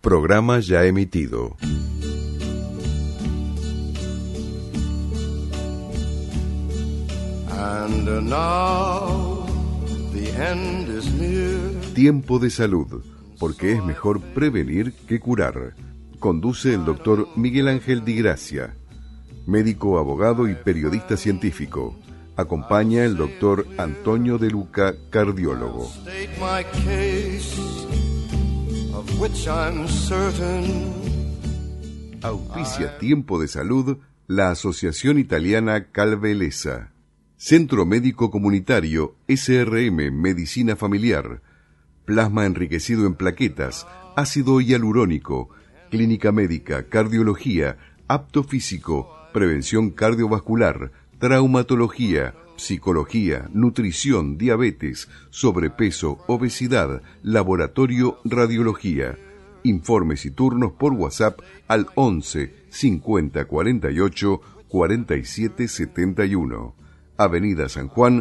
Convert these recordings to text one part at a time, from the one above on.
Programa ya emitido. And now the end is near. Tiempo de salud, porque es mejor prevenir que curar. Conduce el doctor Miguel Ángel Di Gracia, médico, abogado y periodista científico. Acompaña el doctor Antonio De Luca, cardiólogo. Auspicia Tiempo de Salud la Asociación Italiana Calvelesa. Centro Médico Comunitario SRM Medicina Familiar. Plasma enriquecido en plaquetas, ácido hialurónico, clínica médica, cardiología, apto físico, prevención cardiovascular, traumatología, psicología, nutrición, diabetes, sobrepeso, obesidad, laboratorio, radiología. Informes y turnos por WhatsApp al 11 50 48 47 71. Avenida San Juan,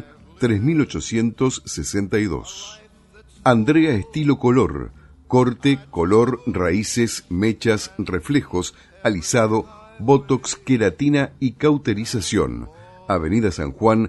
3862. Andrea Estilo Color. Corte, color, raíces, mechas, reflejos, alisado, botox, queratina y cauterización. Avenida San Juan,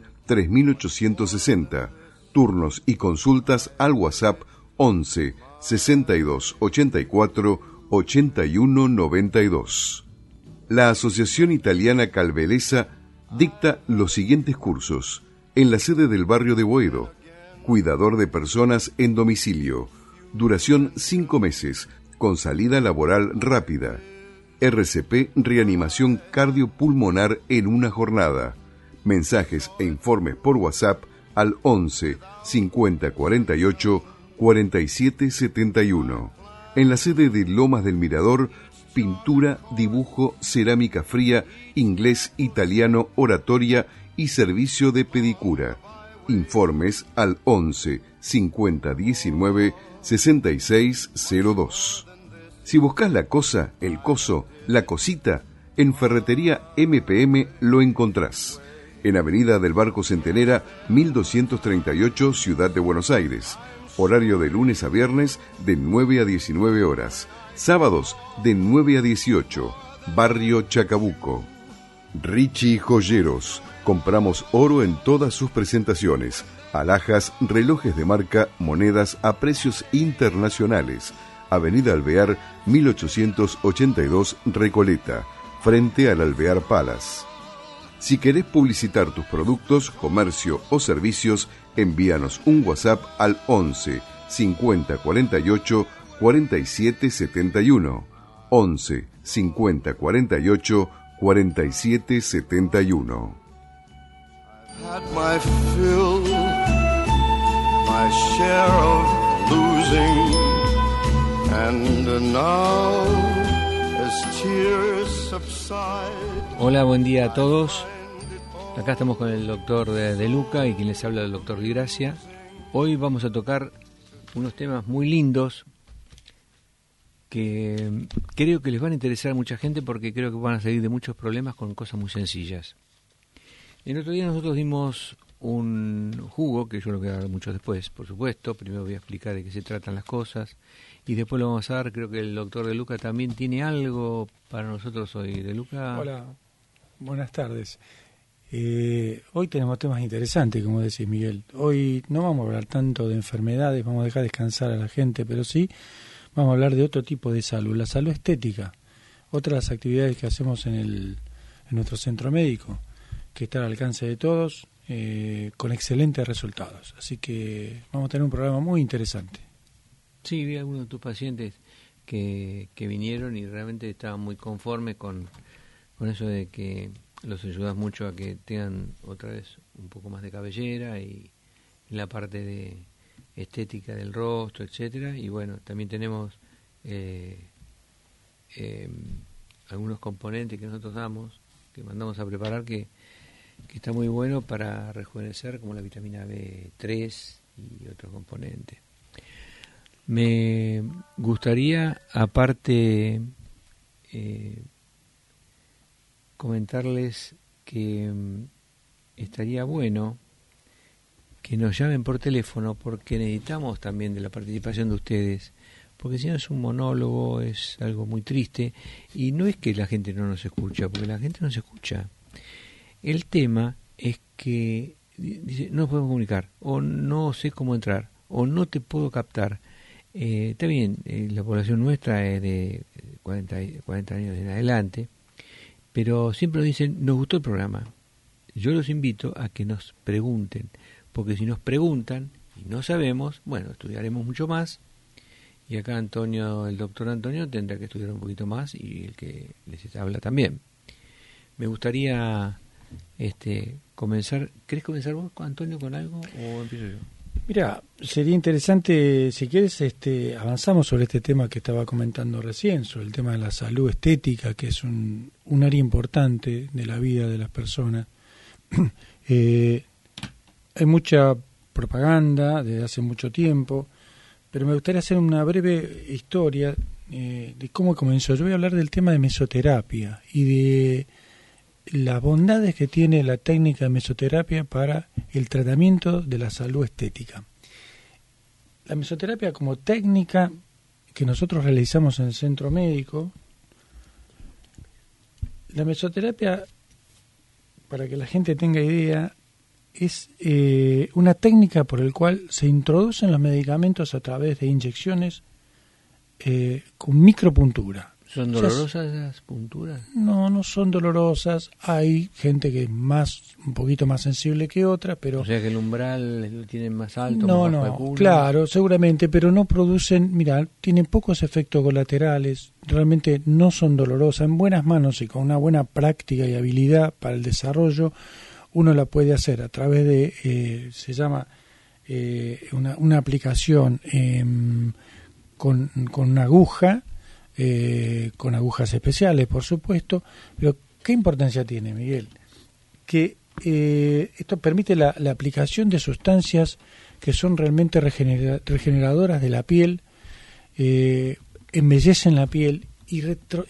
3860. Turnos y consultas al WhatsApp 11 62 84 81 92. La Asociación Italiana Calvelesa dicta los siguientes cursos en la sede del barrio de Boedo. Cuidador de personas en domicilio. Duración 5 meses, con salida laboral rápida. RCP Reanimación Cardiopulmonar en una jornada. Mensajes e informes por WhatsApp al 11 50 48 47 71. En la sede de Lomas del Mirador, pintura, dibujo, cerámica fría, inglés, italiano, oratoria y servicio de pedicura. Informes al 11 50 19 66 02. Si buscas la cosa, el coso, la cosita, en Ferretería MPM lo encontrás. En Avenida del Barco Centenera, 1238, Ciudad de Buenos Aires. Horario de lunes a viernes de 9 a 19 horas. Sábados de 9 a 18. Barrio Chacabuco. Richie Joyeros. Compramos oro en todas sus presentaciones. Alhajas, relojes de marca, monedas a precios internacionales. Avenida Alvear, 1882, Recoleta, frente al Alvear Palace. Si querés publicitar tus productos, comercio o servicios, envíanos un WhatsApp al 11 50 48 47 71. 11 50 48 47 71. Had my fill, my share of losing, and now as tears subside. Hola, buen día a todos. Acá estamos con el doctor De Luca y quien les habla el doctor Di Gracia. Hoy vamos a tocar unos temas muy lindos que creo que les van a interesar a mucha gente porque creo que van a salir de muchos problemas con cosas muy sencillas. El otro día nosotros dimos un jugo, que yo lo voy a dar mucho después, por supuesto. Primero voy a explicar de qué se tratan las cosas y después lo vamos a dar. Creo que el doctor De Luca también tiene algo para nosotros hoy. De Luca. Hola, buenas tardes. Hoy tenemos temas interesantes, como decís, Miguel. Hoy no vamos a hablar tanto de enfermedades, vamos a dejar descansar a la gente, pero sí vamos a hablar de otro tipo de salud, la salud estética. Otra de las actividades que hacemos en nuestro centro médico, que está al alcance de todos, con excelentes resultados. Así que vamos a tener un programa muy interesante. Sí, vi a algunos de tus pacientes que vinieron y realmente estaban muy conformes con eso de que los ayudas mucho a que tengan otra vez un poco más de cabellera y la parte de estética del rostro, etcétera. Y bueno, también tenemos algunos componentes que nosotros damos, que mandamos a preparar, que está muy bueno para rejuvenecer, como la vitamina B3 y otros componentes. Me gustaría, aparte, comentarles que estaría bueno que nos llamen por teléfono, porque necesitamos también de la participación de ustedes, porque si no es un monólogo, es algo muy triste, y no es que la gente no nos escucha, porque la gente nos escucha. El tema es que dice, no podemos comunicar, o no sé cómo entrar, o no te puedo captar. Está bien, la población nuestra es de 40 años en adelante, pero siempre nos dicen, nos gustó el programa. Yo los invito a que nos pregunten, porque si nos preguntan y no sabemos, bueno, estudiaremos mucho más, y acá Antonio, el doctor Antonio, tendrá que estudiar un poquito más, y el que les habla también. Me gustaría comenzar. ¿Querés comenzar vos, Antonio, con algo o empiezo yo? Mira, sería interesante, si quieres, avanzamos sobre este tema que estaba comentando recién, sobre el tema de la salud estética, que es un área importante de la vida de las personas. Hay mucha propaganda desde hace mucho tiempo, pero me gustaría hacer una breve historia de cómo comenzó. Yo voy a hablar del tema de mesoterapia y de las bondades que tiene la técnica de mesoterapia para el tratamiento de la salud estética. La mesoterapia como técnica que nosotros realizamos en el centro médico, la mesoterapia, para que la gente tenga idea, es una técnica por la cual se introducen los medicamentos a través de inyecciones con micropuntura. ¿Son dolorosas las punturas? No, no son dolorosas. Hay gente que es un poquito más sensible que otra, pero... O sea que el umbral lo tienen más alto, no, más bajo. Claro, seguramente, pero no producen... Mira, tienen pocos efectos colaterales, realmente no son dolorosas. En buenas manos y con una buena práctica y habilidad para el desarrollo, uno la puede hacer a través de... se llama una aplicación con una aguja, con agujas especiales, por supuesto, pero ¿qué importancia tiene, Miguel? Que esto permite la aplicación de sustancias que son realmente regeneradoras de la piel, embellecen la piel y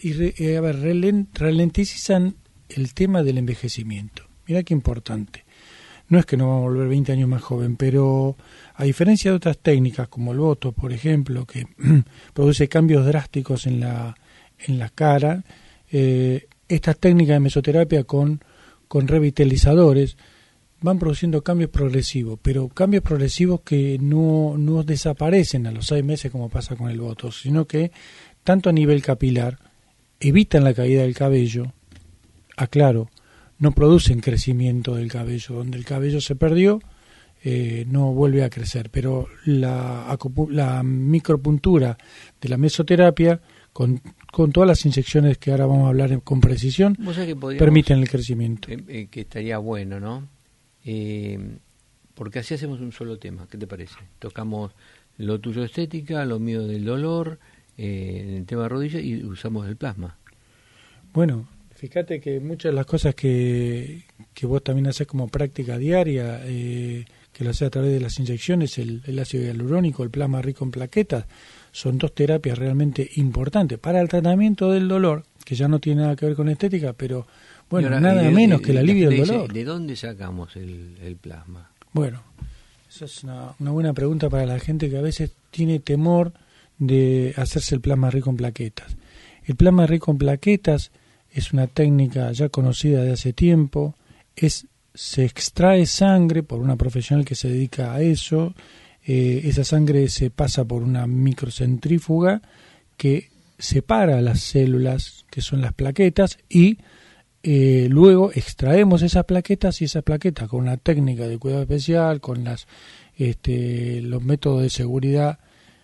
ralentizan el tema del envejecimiento. Mira qué importante. No es que nos vamos a volver 20 años más joven, pero a diferencia de otras técnicas como el Botox, por ejemplo, que produce cambios drásticos en la cara, estas técnicas de mesoterapia con revitalizadores van produciendo cambios progresivos, pero cambios progresivos que no desaparecen a los 6 meses como pasa con el Botox, sino que tanto a nivel capilar evitan la caída del cabello, aclaro, no producen crecimiento del cabello. Donde el cabello se perdió, no vuelve a crecer. Pero la micropuntura de la mesoterapia, con todas las inyecciones que ahora vamos a hablar con precisión, permiten el crecimiento. Que estaría bueno, ¿no? Porque así hacemos un solo tema. ¿Qué te parece? Tocamos lo tuyo de estética, lo mío del dolor, en el tema de rodillas, y usamos el plasma. Bueno, fíjate que muchas de las cosas que vos también haces como práctica diaria, que lo haces a través de las inyecciones, el ácido hialurónico, el plasma rico en plaquetas, son 2 terapias realmente importantes para el tratamiento del dolor, que ya no tiene nada que ver con estética, pero bueno, ahora, nada menos que el alivio del dolor. ¿De dónde sacamos el plasma? Bueno, esa es una buena pregunta para la gente que a veces tiene temor de hacerse el plasma rico en plaquetas. El plasma rico en plaquetas es una técnica ya conocida de hace tiempo, se extrae sangre por una profesional que se dedica a eso, esa sangre se pasa por una microcentrífuga que separa las células que son las plaquetas y luego extraemos esas plaquetas, y esas plaquetas con una técnica de cuidado especial, con los métodos de seguridad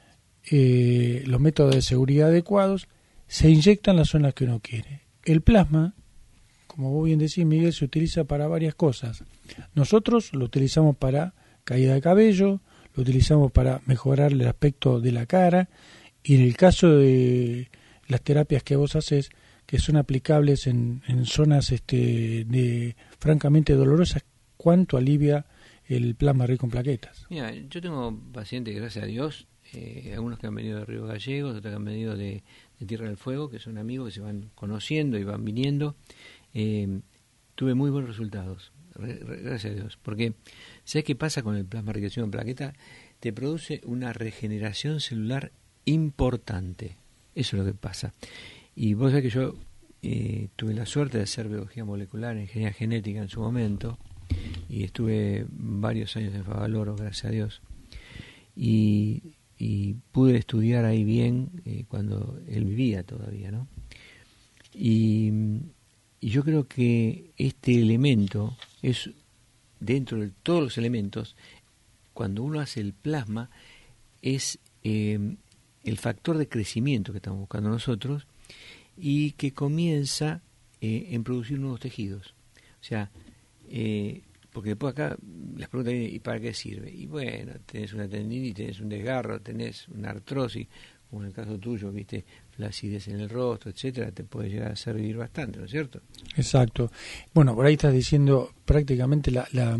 adecuados, se inyectan las zonas que uno quiere. El plasma, como vos bien decís, Miguel, se utiliza para varias cosas. Nosotros lo utilizamos para caída de cabello, lo utilizamos para mejorar el aspecto de la cara, y en el caso de las terapias que vos haces, que son aplicables en zonas francamente dolorosas, ¿cuánto alivia el plasma rico en plaquetas? Mira, yo tengo pacientes, gracias a Dios, algunos que han venido de Río Gallegos, otros que han venido de Tierra del Fuego, que son amigos que se van conociendo y van viniendo. Tuve muy buenos resultados, gracias a Dios, porque ¿sabes qué pasa con el plasma rico en plaquetas? Te produce una regeneración celular importante. Eso es lo que pasa. Y vos sabés que yo tuve la suerte de hacer biología molecular, ingeniería genética en su momento, y estuve varios años en Favaloro, gracias a Dios, y pude estudiar ahí bien cuando él vivía todavía, ¿no? Y yo creo que este elemento es, dentro de todos los elementos, cuando uno hace el plasma, es el factor de crecimiento que estamos buscando nosotros y que comienza en producir nuevos tejidos. O sea, porque después acá las preguntas vienen, ¿y para qué sirve? Y bueno, tenés una tendinitis, tenés un desgarro, tenés una artrosis, como en el caso tuyo, viste, flacidez en el rostro, etcétera, te puede llegar a servir bastante, ¿no es cierto? Exacto. Bueno, por ahí estás diciendo prácticamente la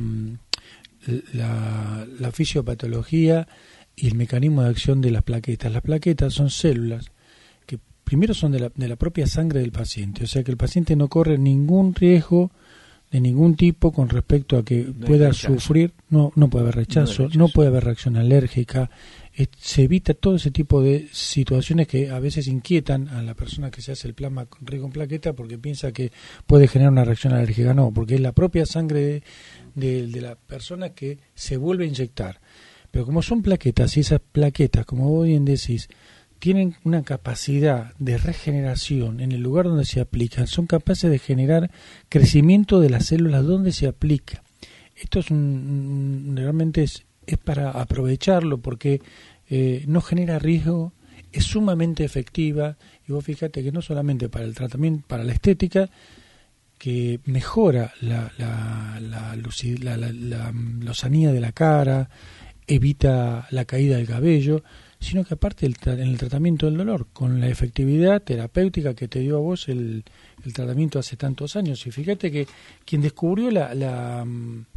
fisiopatología y el mecanismo de acción de las plaquetas. Las plaquetas son células que primero son de la propia sangre del paciente, o sea que el paciente no corre ningún riesgo de ningún tipo con respecto a que no pueda sufrir, no puede haber rechazo, no puede haber reacción alérgica, se evita todo ese tipo de situaciones que a veces inquietan a la persona que se hace el plasma rico en plaqueta porque piensa que puede generar una reacción alérgica. No, porque es la propia sangre de la persona que se vuelve a inyectar. Pero como son plaquetas, y esas plaquetas, como vos bien decís, tienen una capacidad de regeneración en el lugar donde se aplican, son capaces de generar crecimiento de las células donde se aplica. Esto es realmente es para aprovecharlo porque no genera riesgo, es sumamente efectiva, y vos fíjate que no solamente para el tratamiento, para la estética, que mejora la lozanía de la cara, evita la caída del cabello, sino que aparte en el tratamiento del dolor, con la efectividad terapéutica que te dio a vos el tratamiento hace tantos años. Y fíjate que quien descubrió la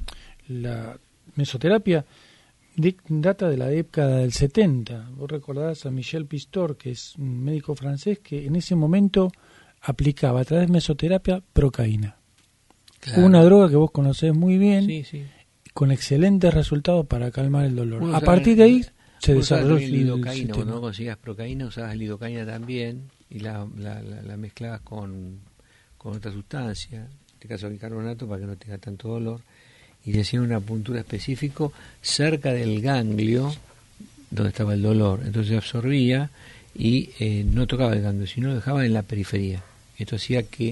mesoterapia data de la década del 70. Vos recordás a Michel Pistor, que es un médico francés que en ese momento aplicaba a través de mesoterapia procaína. Claro. Una droga que vos conocés muy bien, Sí. con excelentes resultados para calmar el dolor. A partir de ahí se desarrolló el lidocaína. Cuando no consigas procaína, usabas lidocaína también y la mezclabas con otra sustancia, en este caso bicarbonato, para que no tenga tanto dolor, y le hacían una puntura específica cerca del ganglio donde estaba el dolor. Entonces se absorbía y no tocaba el ganglio, sino lo dejaba en la periferia. Esto hacía que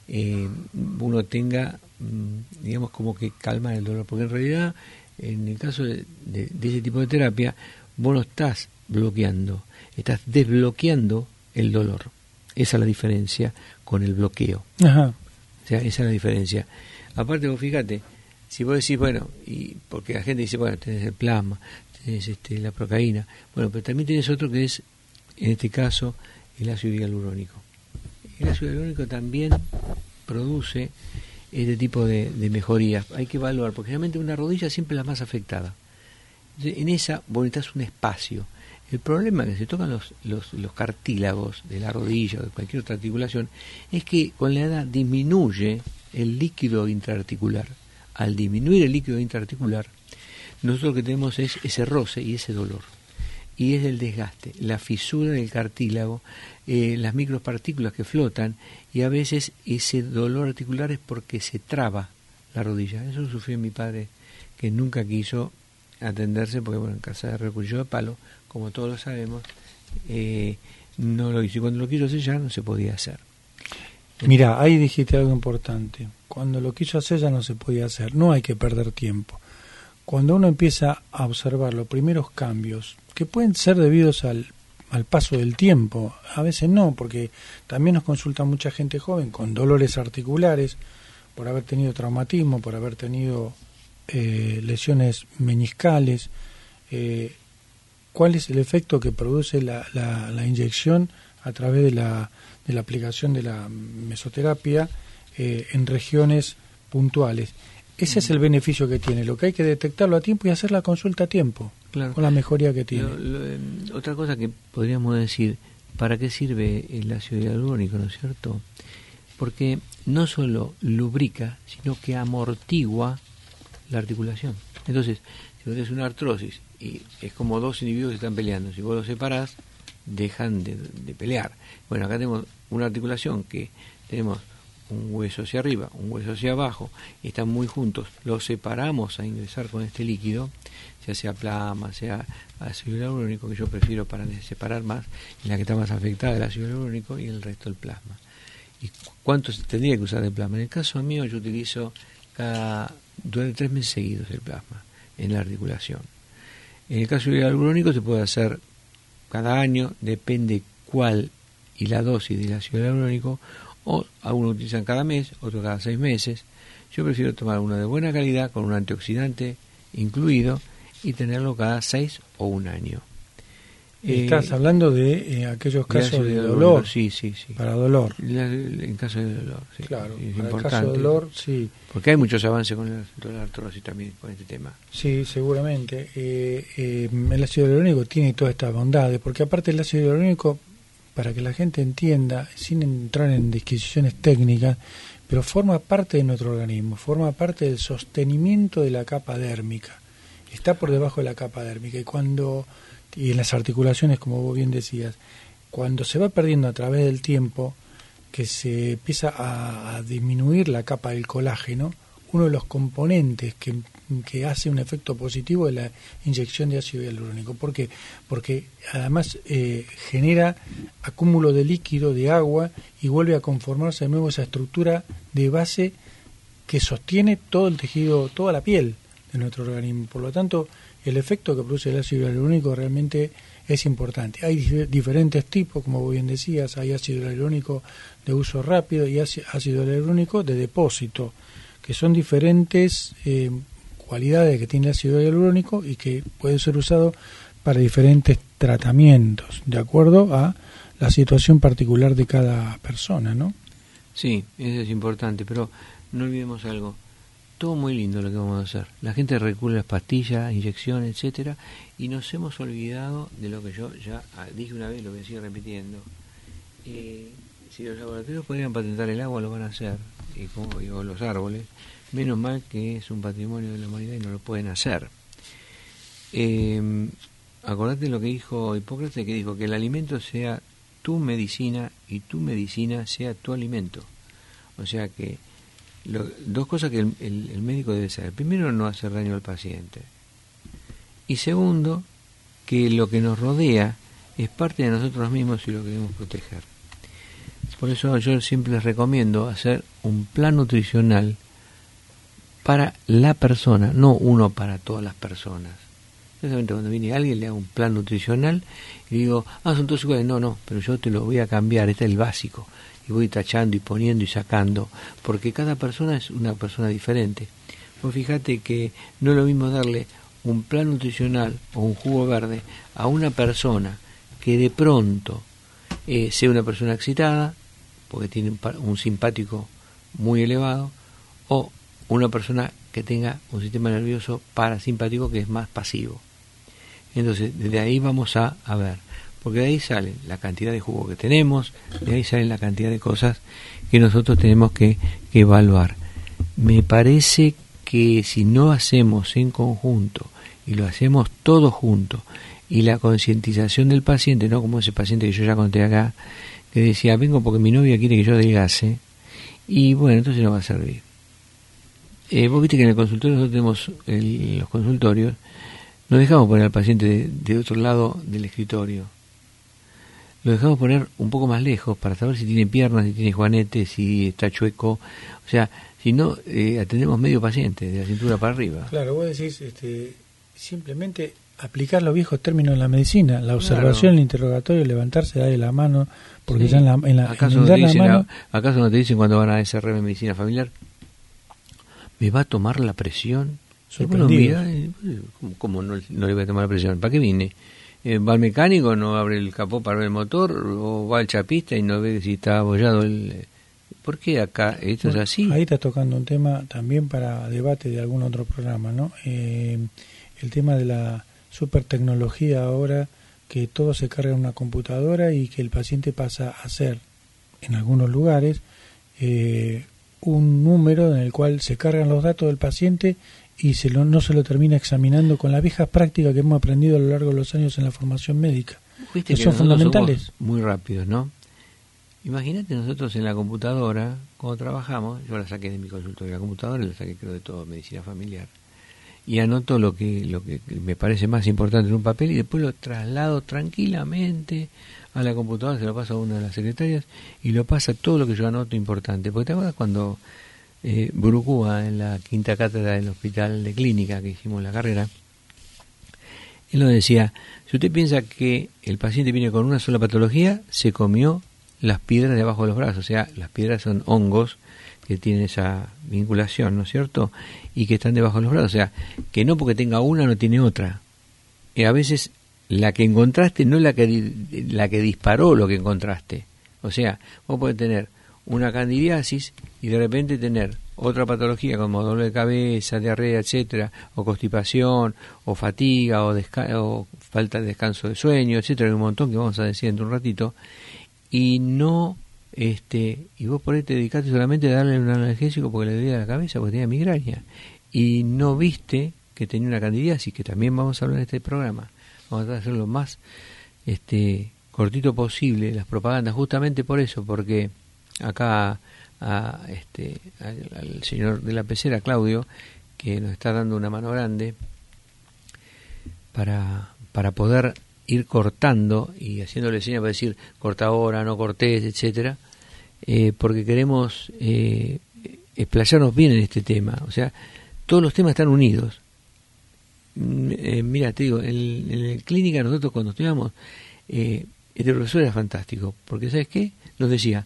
uno tenga, digamos, como que calma el dolor, porque en realidad, en el caso de ese tipo de terapia, vos no estás bloqueando, estás desbloqueando el dolor. Esa es la diferencia con el bloqueo. Ajá. O sea, esa es la diferencia. Aparte, vos fíjate, si vos decís, bueno, y porque la gente dice, bueno, tenés el plasma, tenés la procaína, bueno, pero también tenés otro que es, en este caso, el ácido hialurónico. El ácido hialurónico también produce este tipo de mejorías. Hay que evaluar, porque realmente una rodilla siempre es la más afectada. Entonces, en esa vos necesitas un espacio. El problema que se tocan los cartílagos de la rodilla o de cualquier otra articulación es que con la edad disminuye el líquido intraarticular. Al disminuir el líquido intraarticular, nosotros lo que tenemos es ese roce y ese dolor. Y es el desgaste, la fisura del cartílago, las micropartículas que flotan, y a veces ese dolor articular es porque se traba la rodilla. Eso lo sufrió mi padre, que nunca quiso atenderse, porque bueno, en casa de recuchillo de palo, como todos lo sabemos, no lo hizo. Y cuando lo quiso hacer ya no se podía hacer. Mira, ahí dijiste algo importante. Cuando lo quiso hacer ya no se podía hacer. No hay que perder tiempo. Cuando uno empieza a observar los primeros cambios, que pueden ser debidos al paso del tiempo, a veces no, porque también nos consulta mucha gente joven con dolores articulares, por haber tenido traumatismo, por haber tenido lesiones meniscales. ¿Cuál es el efecto que produce la inyección a través de la aplicación de la mesoterapia en regiones puntuales? Ese es el beneficio que tiene. Lo que hay que detectarlo a tiempo y hacer la consulta a tiempo, claro, con la mejoría que tiene. Otra cosa que podríamos decir, ¿para qué sirve el ácido hialurónico, no es cierto? Porque no solo lubrica, sino que amortigua la articulación. Entonces, si vos tenés una artrosis y es como dos individuos que están peleando, si vos los separás, dejan de pelear. Bueno, acá tenemos una articulación que tenemos un hueso hacia arriba, un hueso hacia abajo, y están muy juntos, los separamos a ingresar con este líquido, ya sea plasma, sea ácido hialurónico, que yo prefiero para separar más, en la que está más afectada el ácido hialurónico y el resto el plasma. ¿Y cuánto se tendría que usar de plasma? En el caso mío yo utilizo durante 3 meses seguidos el plasma en la articulación. En el caso hialurónico se puede hacer cada año, depende cuál y la dosis del ácido hialurónico, o algunos utilizan cada mes, otros cada 6 meses. Yo prefiero tomar uno de buena calidad con un antioxidante incluido y tenerlo cada 6 o 1 año. Estás hablando de aquellos casos de dolor. Sí. Para dolor. En caso de dolor, sí. Claro, es para importante. el caso de dolor, sí. Porque hay muchos avances con la artrosis también, con este tema. Sí, seguramente. El ácido hialurónico tiene todas estas bondades, porque aparte el ácido hialurónico, para que la gente entienda, sin entrar en disquisiciones técnicas, pero forma parte de nuestro organismo, forma parte del sostenimiento de la capa dérmica. Está por debajo de la capa dérmica y en las articulaciones, como vos bien decías, cuando se va perdiendo a través del tiempo, que se empieza a disminuir la capa del colágeno, uno de los componentes que hace un efecto positivo es la inyección de ácido hialurónico. ¿Por qué? Porque además genera acúmulo de líquido, de agua, y vuelve a conformarse de nuevo esa estructura de base que sostiene todo el tejido, toda la piel de nuestro organismo. Por lo tanto, el efecto que produce el ácido hialurónico realmente es importante. Hay diferentes tipos, como vos bien decías, hay ácido hialurónico de uso rápido y ácido hialurónico de depósito, que son diferentes cualidades que tiene el ácido hialurónico y que puede ser usado para diferentes tratamientos, de acuerdo a la situación particular de cada persona, ¿no? Sí, eso es importante, pero no olvidemos algo. Todo muy lindo lo que vamos a hacer. La gente recurre a las pastillas, inyecciones, etcétera, y nos hemos olvidado de lo que yo ya dije una vez, lo voy a seguir repitiendo. Si los laboratorios podrían patentar el agua, lo van a hacer, o los árboles. Menos mal que es un patrimonio de la humanidad y no lo pueden hacer. Acordate lo que dijo Hipócrates, que dijo que el alimento sea tu medicina y tu medicina sea tu alimento. O sea que dos cosas que el médico debe saber. Primero, no hacer daño al paciente. Y segundo, que lo que nos rodea es parte de nosotros mismos y lo queremos proteger. Por eso yo siempre les recomiendo hacer un plan nutricional para la persona, no uno para todas las personas. Exactamente, cuando viene alguien le hago un plan nutricional y digo, son todos iguales. No, pero yo te lo voy a cambiar, este es el básico. Y voy tachando y poniendo y sacando, porque cada persona es una persona diferente. Pues fíjate que no es lo mismo darle un plan nutricional o un jugo verde a una persona que de pronto sea una persona excitada, porque tiene un simpático muy elevado, o una persona que tenga un sistema nervioso parasimpático que es más pasivo. Entonces, desde ahí vamos a ver, porque de ahí sale la cantidad de jugo que tenemos, de ahí salen la cantidad de cosas que nosotros tenemos que evaluar. Me parece que si no hacemos en conjunto y lo hacemos todos juntos, y la concientización del paciente, no como ese paciente que yo ya conté acá, que decía, vengo porque mi novia quiere que yo adelgace, y bueno, entonces no va a servir. Vos viste que en el consultorio nosotros tenemos los consultorios, no dejamos poner al paciente de otro lado del escritorio, lo dejamos poner un poco más lejos para saber si tiene piernas, si tiene juanetes, si está chueco, o sea, si no, atendemos medio paciente, de la cintura para arriba. Claro, vos decís, simplemente aplicar los viejos términos en la medicina, la observación, el interrogatorio, levantarse, darle la mano, porque sí. Ya ¿Acaso no te dicen cuando van a SRM en medicina familiar, me va a tomar la presión? Bueno, mira, ¿cómo no le voy a tomar la presión? ¿Para qué vine? ¿Va al mecánico, no abre el capó para ver el motor? ¿O va al chapista y no ve si está abollado el...? ¿Por qué acá esto es así? Ahí estás tocando un tema también para debate de algún otro programa, ¿no? El tema de la supertecnología ahora, que todo se carga en una computadora y que el paciente pasa a ser, en algunos lugares, un número en el cual se cargan los datos del paciente y no se lo termina examinando con las viejas prácticas que hemos aprendido a lo largo de los años en la formación médica. Viste que son nosotros fundamentales. somos muy rápidos, ¿no? Imagínate nosotros en la computadora, cuando trabajamos, yo la saqué de mi consultorio, la computadora la saqué creo de todo, medicina familiar, y anoto lo que me parece más importante en un papel y después lo traslado tranquilamente a la computadora, se lo paso a una de las secretarias y lo pasa todo lo que yo anoto importante. Porque te acuerdas cuando Burucúa, en la quinta cátedra del hospital de clínica que hicimos la carrera, él nos decía, si usted piensa que el paciente viene con una sola patología, se comió las piedras debajo de los brazos, o sea, las piedras son hongos que tienen esa vinculación, ¿no es cierto? Y que están debajo de los brazos, o sea, que no porque tenga una no tiene otra. A veces la que encontraste no es la que disparó lo que encontraste. O sea, vos podés tener una candidiasis y de repente tener otra patología como dolor de cabeza, diarrea, etcétera, o constipación, o fatiga, o falta de descanso de sueño, etcétera, hay un montón que vamos a decir en un ratito, y no y vos por ahí te dedicaste solamente a darle un analgésico porque le dolía la cabeza, porque tenía migraña, y no viste que tenía una candidiasis, que también vamos a hablar en este programa. Vamos a tratar de hacer lo más cortito posible las propagandas, justamente por eso, porque acá al señor de la pecera, Claudio, que nos está dando una mano grande para poder ir cortando y haciéndole señas para decir corta ahora, no cortés, etcétera, porque queremos explayarnos bien en este tema. O sea, todos los temas están unidos. Mira, te digo, en la clínica nosotros cuando estudiamos, este profesor era fantástico, porque ¿sabes qué? Nos decía,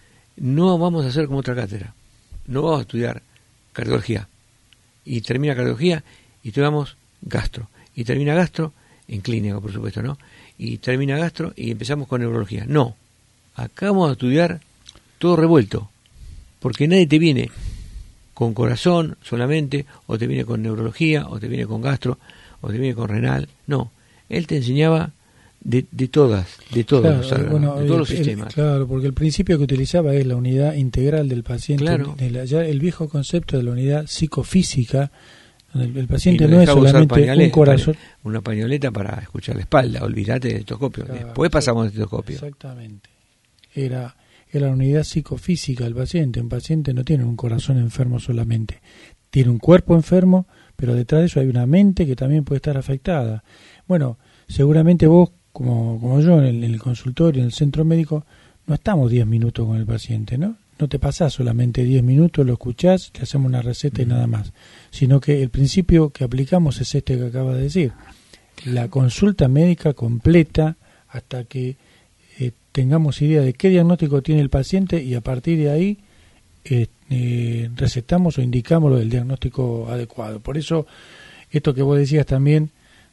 no vamos a hacer como otra cátedra, no vamos a estudiar cardiología, y termina cardiología y estudiamos gastro, y termina gastro en clínica, por supuesto, ¿no? Y termina gastro y empezamos con neurología. No, acá vamos a estudiar todo revuelto, porque nadie te viene con corazón solamente, o te viene con neurología, o te viene con gastro, o te viene con renal. No, él te enseñaba de todas, claro, de todos los sistemas. Claro, porque el principio que utilizaba es la unidad integral del paciente, claro. Ya el viejo concepto de la unidad psicofísica. El paciente no es solamente un corazón. Una pañoleta para escuchar la espalda, olvídate del estetoscopio. Claro, después pasamos al estetoscopio. Exactamente. Era la unidad psicofísica del paciente. Un paciente no tiene un corazón enfermo solamente. Tiene un cuerpo enfermo, pero detrás de eso hay una mente que también puede estar afectada. Bueno, seguramente vos, como yo, en el consultorio, en el centro médico, no estamos 10 minutos con el paciente, ¿no? No te pasás solamente 10 minutos, lo escuchás, le hacemos una receta y nada más. Sino que el principio que aplicamos es este que acaba de decir. La consulta médica completa hasta que tengamos idea de qué diagnóstico tiene el paciente y a partir de ahí recetamos o indicamos lo del diagnóstico adecuado. Por eso, esto que vos decías también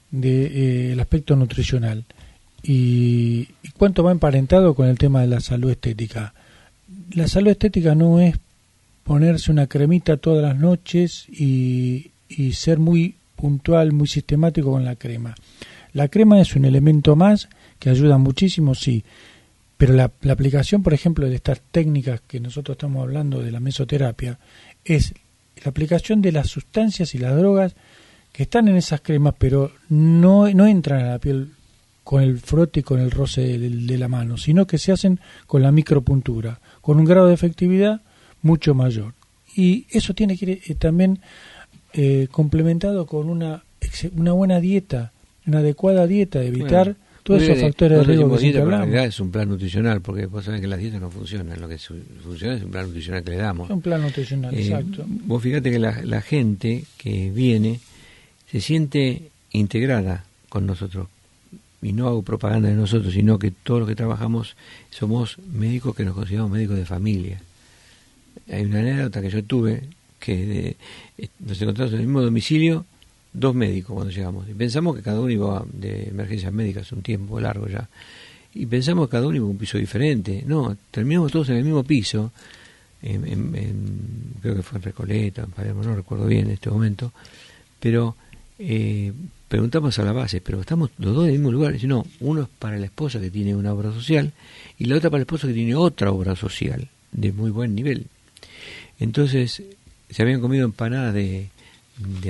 del aspecto nutricional. ¿Y cuánto va emparentado con el tema de la salud estética? La salud estética no es ponerse una cremita todas las noches y ser muy puntual, muy sistemático con la crema. La crema es un elemento más que ayuda muchísimo, sí, pero la aplicación, por ejemplo, de estas técnicas que nosotros estamos hablando de la mesoterapia, es la aplicación de las sustancias y las drogas que están en esas cremas, pero no entran a la piel con el frote y con el roce de la mano, sino que se hacen con la micropuntura, con un grado de efectividad mucho mayor. Y eso tiene que ir también complementado con una buena dieta, una adecuada dieta, de evitar todos esos factores de riesgo que siempre hablamos. En realidad es un plan nutricional, porque vos sabés que las dietas no funcionan, lo que funciona es un plan nutricional que le damos. Es un plan nutricional, exacto. Vos fíjate que la gente que viene se siente integrada con nosotros, y no hago propaganda de nosotros, sino que todos los que trabajamos somos médicos que nos consideramos médicos de familia. Hay una anécdota que yo tuve, que nos encontramos en el mismo domicilio, 2 médicos cuando llegamos, y pensamos que cada uno iba de emergencias médicas un tiempo largo ya, y pensamos que cada uno iba a un piso diferente. No, terminamos todos en el mismo piso, creo que fue en Recoleta, en Palermo, no recuerdo bien en este momento, pero preguntamos a la base, pero estamos los dos en el mismo lugar. Dice, no, uno es para la esposa que tiene una obra social y la otra para el esposo que tiene otra obra social de muy buen nivel. Entonces se habían comido empanadas de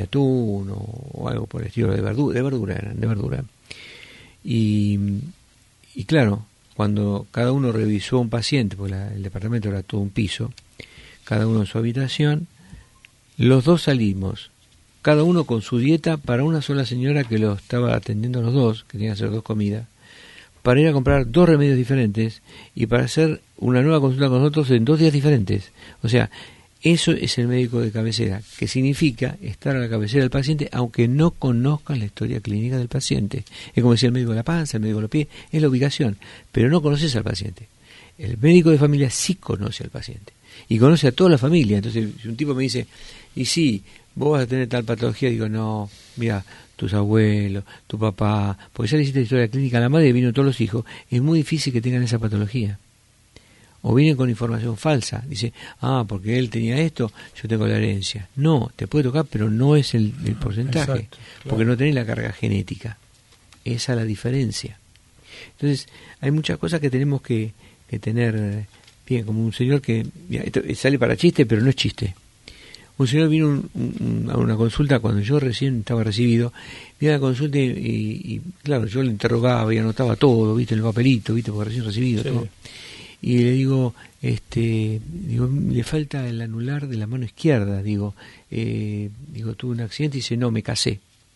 atún o algo por el estilo, de verdura. Y y claro, cuando cada uno revisó un paciente, porque el departamento era todo un piso, cada uno en su habitación, los dos salimos, cada uno con su dieta para una sola señora que lo estaba atendiendo a los dos, que tenía que hacer 2 comidas, para ir a comprar 2 remedios diferentes y para hacer una nueva consulta con nosotros en 2 días diferentes. O sea, eso es el médico de cabecera, que significa estar a la cabecera del paciente aunque no conozcan la historia clínica del paciente. Es como decir el médico de la panza, el médico de los pies, es la ubicación, pero no conoces al paciente. El médico de familia sí conoce al paciente y conoce a toda la familia. Entonces, si un tipo me dice, y sí, vos vas a tener tal patología, digo, no, mira, tus abuelos, tu papá, porque ya le hiciste la historia clínica a la madre y vino todos los hijos, es muy difícil que tengan esa patología. O vienen con información falsa, dice, porque él tenía esto, yo tengo la herencia. No, te puede tocar, pero no es el porcentaje, exacto, claro. Porque no tenés la carga genética. Esa es la diferencia. Entonces, hay muchas cosas que tenemos que tener bien, como un señor que, mira, esto sale para chiste, pero no es chiste. Un señor vino a una consulta cuando yo recién estaba recibido, vino a la consulta y claro, yo le interrogaba y anotaba todo, viste, en el papelito, viste, porque recién recibido, sí. todo. Y le digo, le falta el anular de la mano izquierda, digo, tuve un accidente y dice, no, me casé.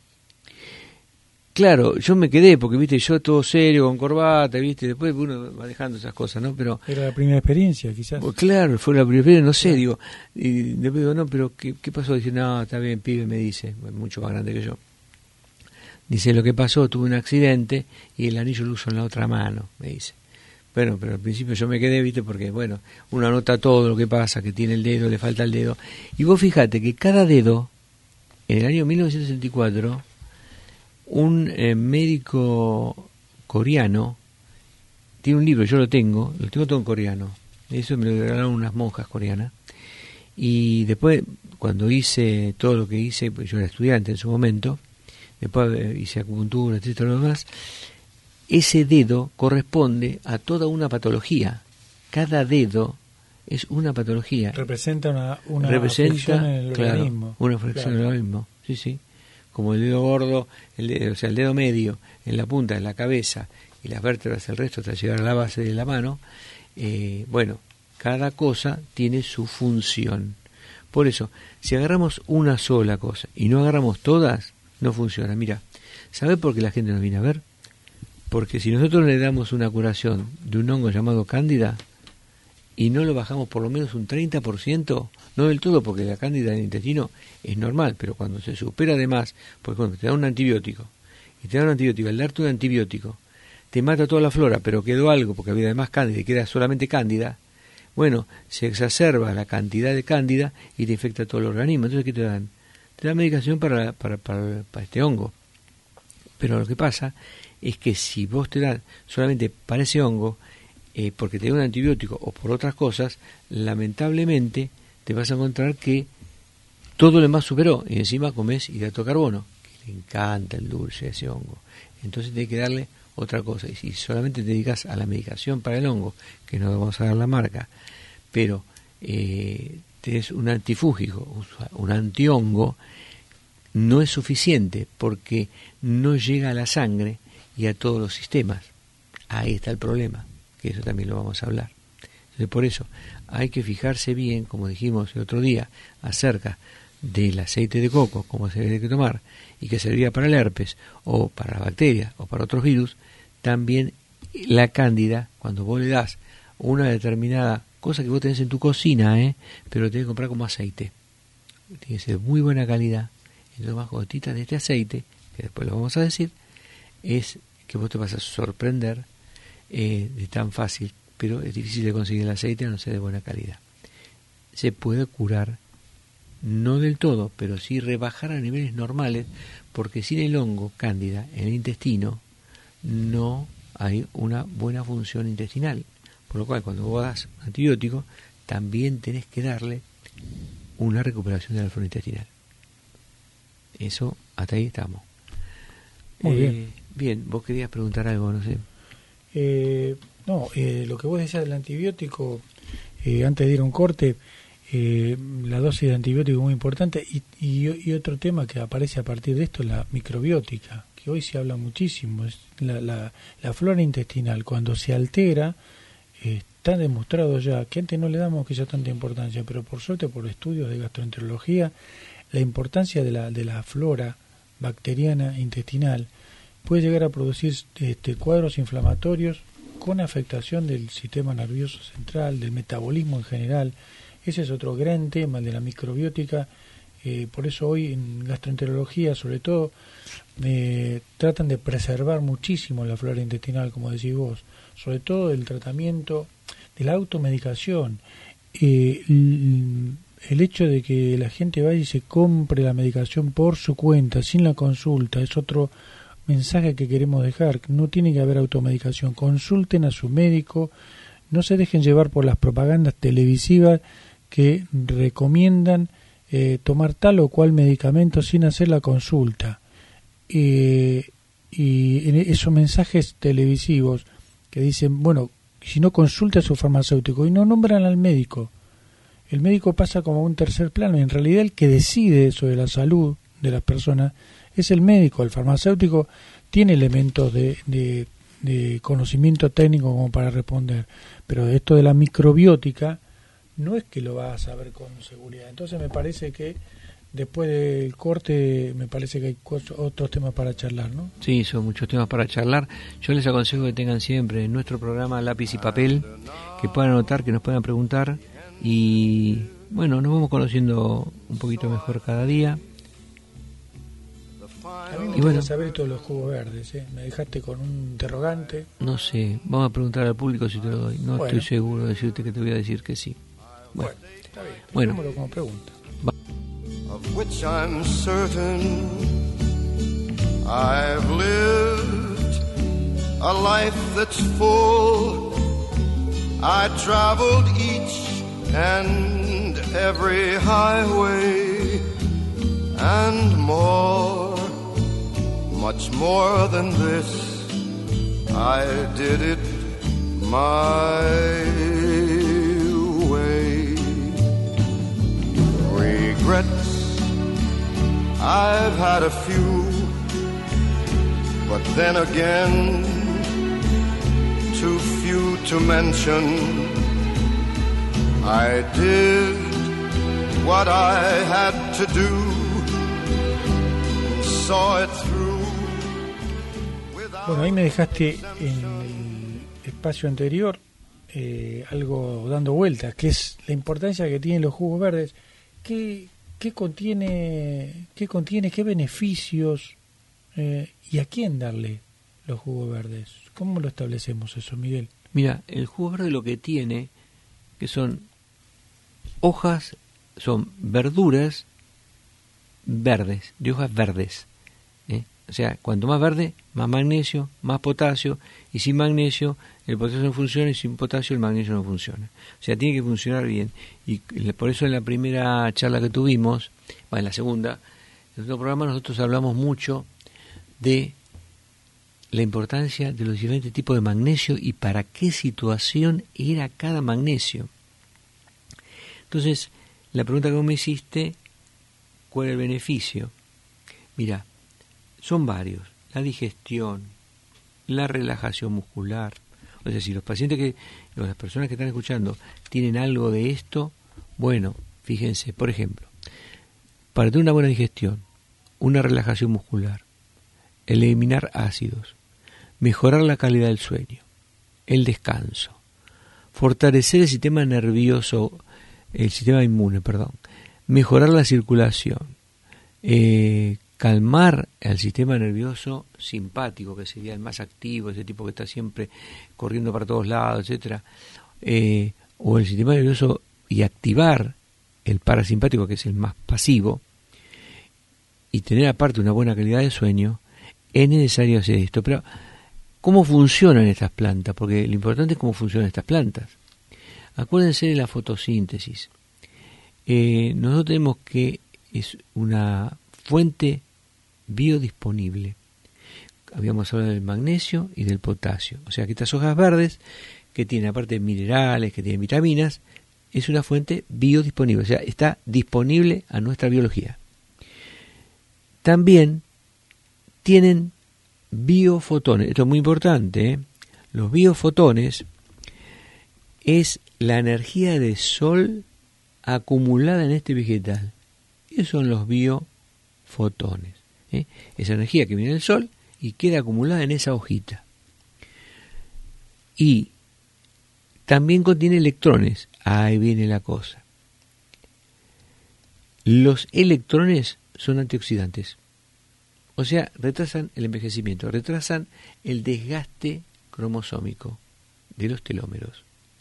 Claro, yo me quedé, porque viste, yo todo serio, con corbata, viste, después uno va dejando esas cosas, ¿no? Pero era la primera experiencia, quizás. Claro, fue la primera, no sé, digo, y después digo, no, pero ¿qué pasó? Dice, no, está bien, pibe, me dice, mucho más grande que yo. Dice, lo que pasó, tuve un accidente y el anillo lo uso en la otra mano, me dice. Bueno, pero al principio yo me quedé, viste, porque, bueno, uno anota todo lo que pasa, que tiene el dedo, le falta el dedo. Y vos fíjate que cada dedo, en el año 1964, un médico coreano tiene un libro, yo lo tengo todo en coreano, eso me lo regalaron unas monjas coreanas, y después cuando hice todo lo que hice, pues yo era estudiante en su momento, después hice acupuntura, etcétera, lo demás, ese dedo corresponde a toda una patología, cada dedo es una patología, representa una afección en el organismo, una afección en el organismo, sí, como el dedo gordo, el dedo medio en la punta de la cabeza y las vértebras el resto hasta llegar a la base de la mano, cada cosa tiene su función. Por eso, si agarramos una sola cosa y no agarramos todas, no funciona. Mira, ¿sabe por qué la gente nos viene a ver? Porque si nosotros le damos una curación de un hongo llamado cándida y no lo bajamos por lo menos un 30%, no del todo, porque la cándida en el intestino es normal, pero cuando se supera de más, por ejemplo, te dan un antibiótico, y te dan un antibiótico, al darte un antibiótico, te mata toda la flora, pero quedó algo, porque había además cándida, y queda solamente cándida, bueno, se exacerba la cantidad de cándida y te infecta todo el organismo. Entonces, ¿qué te dan? Te dan medicación para este hongo. Pero lo que pasa es que si vos te das solamente para ese hongo, porque te da un antibiótico o por otras cosas, lamentablemente te vas a encontrar que todo lo demás superó y encima comes hidrato de carbono, que le encanta el dulce a ese hongo. Entonces tienes que darle otra cosa. Y si solamente te dedicas a la medicación para el hongo, que no vamos a dar la marca, pero es un antifúngico, un antihongo, no es suficiente porque no llega a la sangre y a todos los sistemas. Ahí está el problema, que eso también lo vamos a hablar. Entonces, por eso hay que fijarse bien, como dijimos el otro día, acerca del aceite de coco, cómo se debe tomar, y que servía para el herpes, o para la bacteria, o para otros virus. También la cándida, cuando vos le das una determinada cosa que vos tenés en tu cocina, pero tenés que comprar como aceite. Tiene que ser de muy buena calidad. Entonces, más gotitas de este aceite, que después lo vamos a decir, es que vos te vas a sorprender de tan fácil, pero es difícil de conseguir el aceite a no ser de buena calidad. Se puede curar, no del todo, pero sí rebajar a niveles normales, porque sin el hongo cándida en el intestino no hay una buena función intestinal. Por lo cual, cuando vos das un antibiótico, también tenés que darle una recuperación de la flora intestinal. Eso, hasta ahí estamos. Muy bien. Bien, vos querías preguntar algo, no sé. Lo que vos decías del antibiótico, antes de ir a un corte, la dosis de antibiótico es muy importante, y otro tema que aparece a partir de esto es la microbiótica, que hoy se habla muchísimo. Es la flora intestinal, cuando se altera, está demostrado ya, que antes no le damos quizá tanta importancia, pero por suerte por estudios de gastroenterología, la importancia de la flora bacteriana intestinal puede llegar a producir cuadros inflamatorios con afectación del sistema nervioso central, del metabolismo en general. Ese es otro gran tema, el de la microbiótica. Por eso hoy en gastroenterología, sobre todo, tratan de preservar muchísimo la flora intestinal, como decís vos, sobre todo el tratamiento de la automedicación. El hecho de que la gente vaya y se compre la medicación por su cuenta, sin la consulta, es otro mensaje que queremos dejar. No tiene que haber automedicación. Consulten a su médico, no se dejen llevar por las propagandas televisivas que recomiendan tomar tal o cual medicamento sin hacer la consulta. Y en esos mensajes televisivos que dicen, bueno, si no, consulte a su farmacéutico, y no nombran al médico. El médico pasa como a un tercer plano, y en realidad el que decide sobre la salud de las personas es el médico. El farmacéutico tiene elementos de conocimiento técnico como para responder, pero esto de la microbiótica no es que lo va a saber con seguridad. Entonces me parece que después del corte, me parece que hay otros temas para charlar, ¿no? Sí, son muchos temas para charlar. Yo les aconsejo que tengan siempre en nuestro programa lápiz y papel, que puedan anotar, que nos puedan preguntar, y bueno, nos vamos conociendo un poquito mejor cada día. A mí me gustaría saber todos los jugos verdes, ¿eh? Me dejaste con un interrogante. No sé, vamos a preguntar al público si te lo doy. No estoy seguro de decirte que te voy a decir que sí. Bueno, está bien. Bueno. Como pregunta. Of which I'm certain I've lived a life that's full. I traveled each and every highway and more, much more than this. I did it my way. Regrets, I've had a few, but then again, too few to mention. I did what I had to do, saw it through. Bueno, ahí me dejaste en el espacio anterior algo dando vueltas, que es la importancia que tienen los jugos verdes. ¿Qué contiene, qué beneficios y a quién darle los jugos verdes? ¿Cómo lo establecemos eso, Miguel? Mira, el jugo verde lo que tiene, que son hojas, son verduras verdes, de hojas verdes. O sea, cuanto más verde, más magnesio, más potasio, y sin magnesio el potasio no funciona, y sin potasio el magnesio no funciona. O sea, tiene que funcionar bien. Y por eso en la primera charla que tuvimos, en la segunda, en nuestro programa nosotros hablamos mucho de la importancia de los diferentes tipos de magnesio y para qué situación era cada magnesio. Entonces, la pregunta que vos me hiciste, ¿cuál es el beneficio? Mira, son varios: la digestión, la relajación muscular. O sea, si los pacientes las personas que están escuchando tienen algo de esto, bueno, fíjense, por ejemplo, para tener una buena digestión, una relajación muscular, eliminar ácidos, mejorar la calidad del sueño, el descanso, fortalecer el sistema nervioso, el sistema inmune, mejorar la circulación, calmar el sistema nervioso simpático, que sería el más activo, ese tipo que está siempre corriendo para todos lados, etcétera, o el sistema nervioso, y activar el parasimpático, que es el más pasivo, y tener aparte una buena calidad de sueño, es necesario hacer esto. Pero ¿cómo funcionan estas plantas? Porque lo importante es cómo funcionan estas plantas. Acuérdense de la fotosíntesis. Nosotros tenemos que es una fuente biodisponible. Habíamos hablado del magnesio y del potasio. O sea que estas hojas verdes, que tienen aparte de minerales, que tienen vitaminas, es una fuente biodisponible, o sea, está disponible a nuestra biología. También tienen biofotones, esto es muy importante, ¿eh? Los biofotones es la energía de sol acumulada en este vegetal. Esos son los biofotones, ¿eh? Esa energía que viene del sol y queda acumulada en esa hojita. Y también contiene electrones. Ahí viene la cosa. Los electrones son antioxidantes. O sea, retrasan el envejecimiento, retrasan el desgaste cromosómico de los telómeros.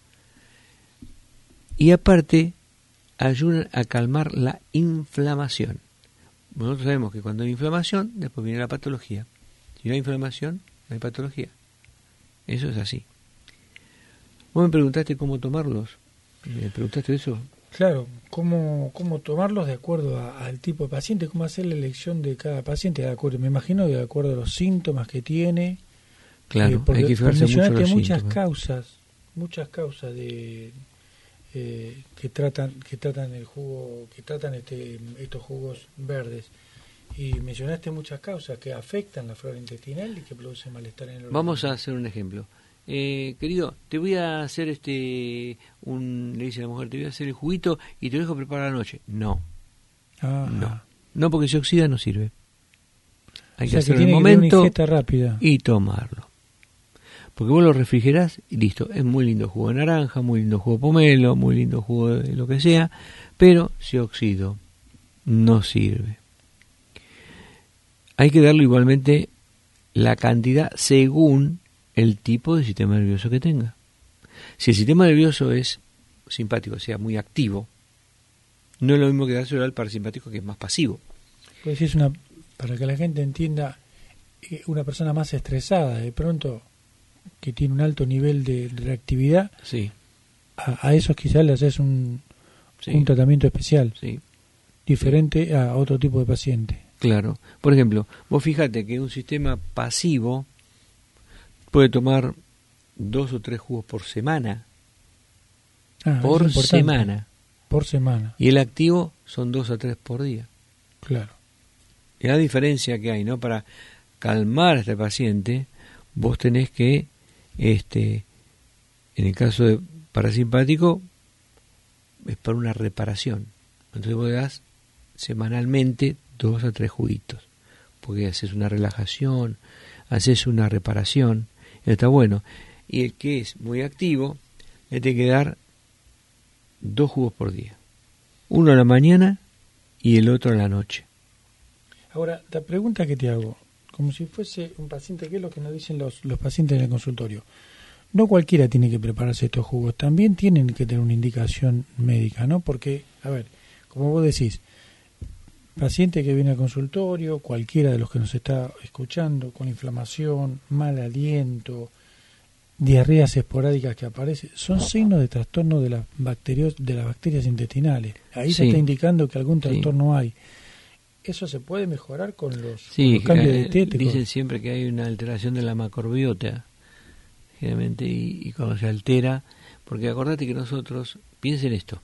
Y aparte, ayudan a calmar la inflamación. Nosotros sabemos que cuando hay inflamación, después viene la patología. Si no hay inflamación, no hay patología. Eso es así. Vos me preguntaste cómo tomarlos. ¿Me preguntaste eso? Claro, cómo tomarlos de acuerdo al tipo de paciente, cómo hacer la elección de cada paciente, de acuerdo, me imagino de acuerdo a los síntomas que tiene. Claro, porque hay que fijarse mucho en los muchas síntomas. causas de que tratan el jugo, que tratan estos jugos verdes. Y mencionaste muchas causas que afectan la flora intestinal y que producen malestar en el organismo. Vamos a hacer un ejemplo. Querido, te voy a hacer le dice la mujer, te voy a hacer el juguito y te lo dejo preparar a la noche. No, no, porque si oxida no sirve. Hay que hacerlo en el momento una ingesta rápida y tomarlo. Porque vos lo refrigerás y listo. Es muy lindo jugo de naranja, muy lindo jugo de pomelo, muy lindo jugo de lo que sea, pero si oxido no sirve. Hay que darle igualmente la cantidad según el tipo de sistema nervioso que tenga. Si el sistema nervioso es simpático, o sea, muy activo, no es lo mismo que dárselo al parasimpático, que es más pasivo. Pues es para que la gente entienda, una persona más estresada, de pronto, que tiene un alto nivel de reactividad, sí. A esos quizás le haces un tratamiento especial, sí. diferente a otro tipo de paciente. Claro. Por ejemplo, vos fíjate que un sistema pasivo puede tomar 2 o 3 jugos por semana. Por semana. Por semana. Y el activo son 2 a 3 por día. Claro. Y la diferencia que hay, ¿no? Para calmar a este paciente, vos tenés que, en el caso de parasimpático, es para una reparación. Entonces vos le das semanalmente 2 a 3 juguitos. Porque haces una relajación, haces una reparación. Está bueno. Y el que es muy activo, le tiene que dar 2 jugos por día. Uno a la mañana y el otro a la noche. Ahora, la pregunta que te hago, como si fuese un paciente, ¿qué es lo que nos dicen los pacientes en el consultorio? No cualquiera tiene que prepararse estos jugos, también tienen que tener una indicación médica, ¿no? Porque, a ver, como vos decís, paciente que viene al consultorio, cualquiera de los que nos está escuchando, con inflamación, mal aliento, diarreas esporádicas que aparecen, son signos de trastorno de las bacterias intestinales. Ahí se está indicando que algún trastorno hay. ¿Eso se puede mejorar con los cambios dietéticos? Dicen siempre que hay una alteración de la macrobiota, generalmente, y cuando se altera, porque acordate que nosotros, piensen esto,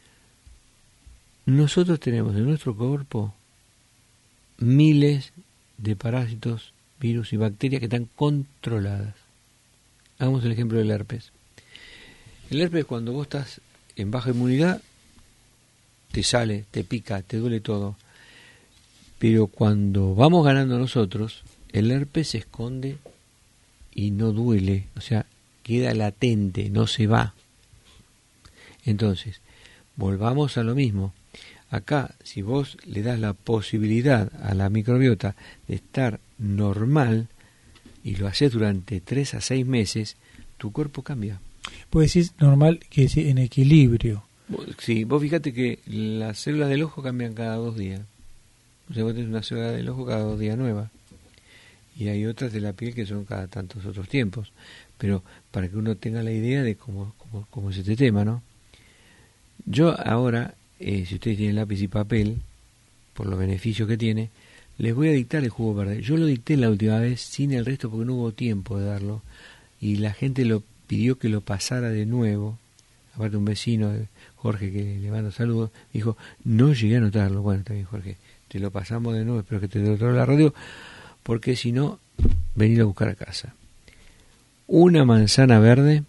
nosotros tenemos en nuestro cuerpo miles de parásitos, virus y bacterias que están controladas. Hagamos el ejemplo del herpes. El herpes, cuando vos estás en baja inmunidad, te sale, te pica, te duele todo. Pero cuando vamos ganando nosotros, el herpes se esconde y no duele, o sea, queda latente, no se va. Entonces, volvamos a lo mismo. Acá, si vos le das la posibilidad a la microbiota de estar normal y lo haces durante 3 a 6 meses, tu cuerpo cambia. Pues es normal que es en equilibrio. Sí, vos fíjate que las células del ojo cambian cada 2 días. O sea, vos tenés una célula del ojo cada 2 días nueva. Y hay otras de la piel que son cada tantos otros tiempos. Pero para que uno tenga la idea de cómo es este tema, ¿no? Yo ahora, si ustedes tienen lápiz y papel, por los beneficios que tiene, les voy a dictar el jugo verde. Yo lo dicté la última vez sin el resto porque no hubo tiempo de darlo. Y la gente lo pidió que lo pasara de nuevo. aparte un vecino, Jorge, que le mando saludos, dijo, no llegué a notarlo. Bueno, está bien, Jorge, te lo pasamos de nuevo, espero que te lo la radio, porque si no, venir a buscar a casa. Una manzana verde,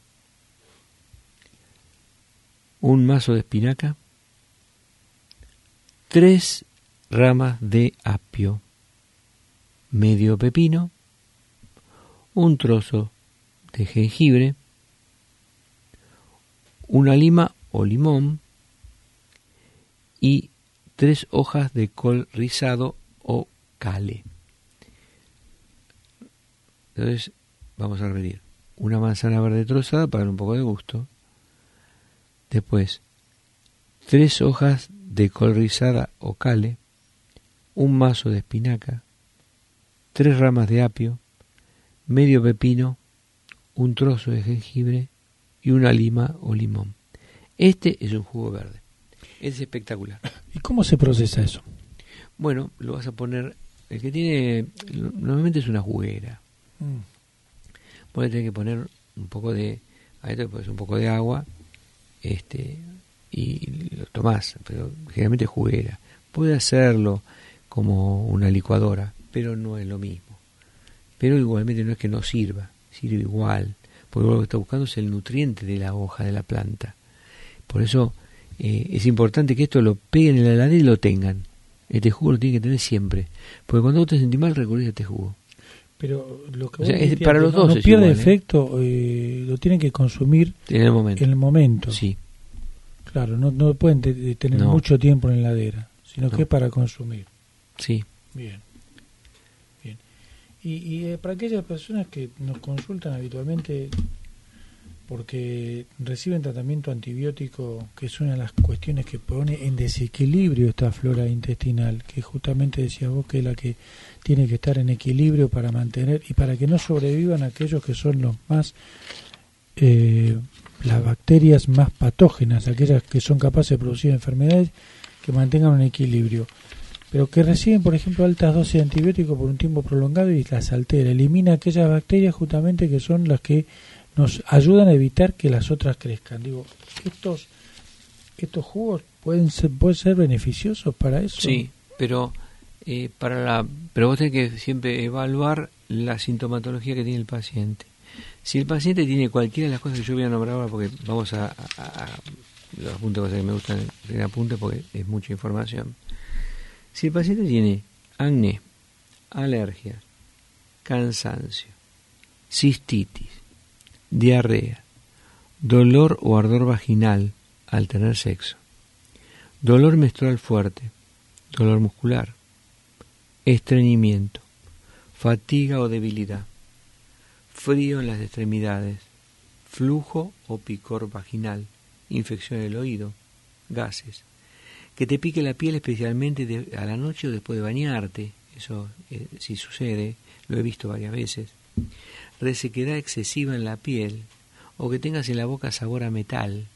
un mazo de espinaca, 3 ramas de apio, medio pepino, un trozo de jengibre, una lima o limón y 3 hojas de col rizado o cale. Entonces, vamos a repetir. Una manzana verde trozada para darle un poco de gusto. Después, 3 hojas de col rizada o cale, un mazo de espinaca, 3 ramas de apio, medio pepino, un trozo de jengibre y una lima o limón. Este es un jugo verde. Es espectacular. ¿Y cómo se procesa eso? Bueno, lo vas a poner, el que tiene, normalmente es una juguera. Puedes tener que poner un poco de, a esto le pones un poco de agua, y lo tomás, pero generalmente juguera. Puede hacerlo como una licuadora, pero no es lo mismo. Pero igualmente no es que no sirva, sirve igual, porque lo que está buscando es el nutriente de la hoja de la planta. Por eso es importante que esto lo peguen en la heladera y lo tengan. Este jugo lo tienen que tener siempre, porque cuando vos te sentís mal recurrís a este jugo. Pero lo que es para los dos, no pierde efecto, lo tienen que consumir en el momento. Sí. Claro, no pueden tener mucho tiempo en la heladera, sino que es para consumir. Sí. Bien. Y para aquellas personas que nos consultan habitualmente porque reciben tratamiento antibiótico, que es una de las cuestiones que pone en desequilibrio esta flora intestinal, que justamente decías vos que es la que tiene que estar en equilibrio para mantener y para que no sobrevivan aquellos que son los más las bacterias más patógenas, aquellas que son capaces de producir enfermedades, que mantengan un equilibrio, pero que reciben, por ejemplo, altas dosis de antibióticos por un tiempo prolongado y las altera, elimina aquellas bacterias justamente que son las que nos ayudan a evitar que las otras crezcan. Digo, estos jugos pueden ser beneficiosos para eso. Sí, pero pero vos tenés que siempre evaluar la sintomatología que tiene el paciente. Si el paciente tiene cualquiera de las cosas que yo voy a nombrar ahora, porque vamos a los apuntes, cosas que me gustan en apuntes porque es mucha información. Si el paciente tiene acné, alergia, cansancio, cistitis, diarrea, dolor o ardor vaginal al tener sexo, dolor menstrual fuerte, dolor muscular, estreñimiento, fatiga o debilidad, frío en las extremidades, flujo o picor vaginal, infección del oído, gases, que te pique la piel especialmente a la noche o después de bañarte, eso sí sucede, lo he visto varias veces, resequedad excesiva en la piel, o que tengas en la boca sabor a metal,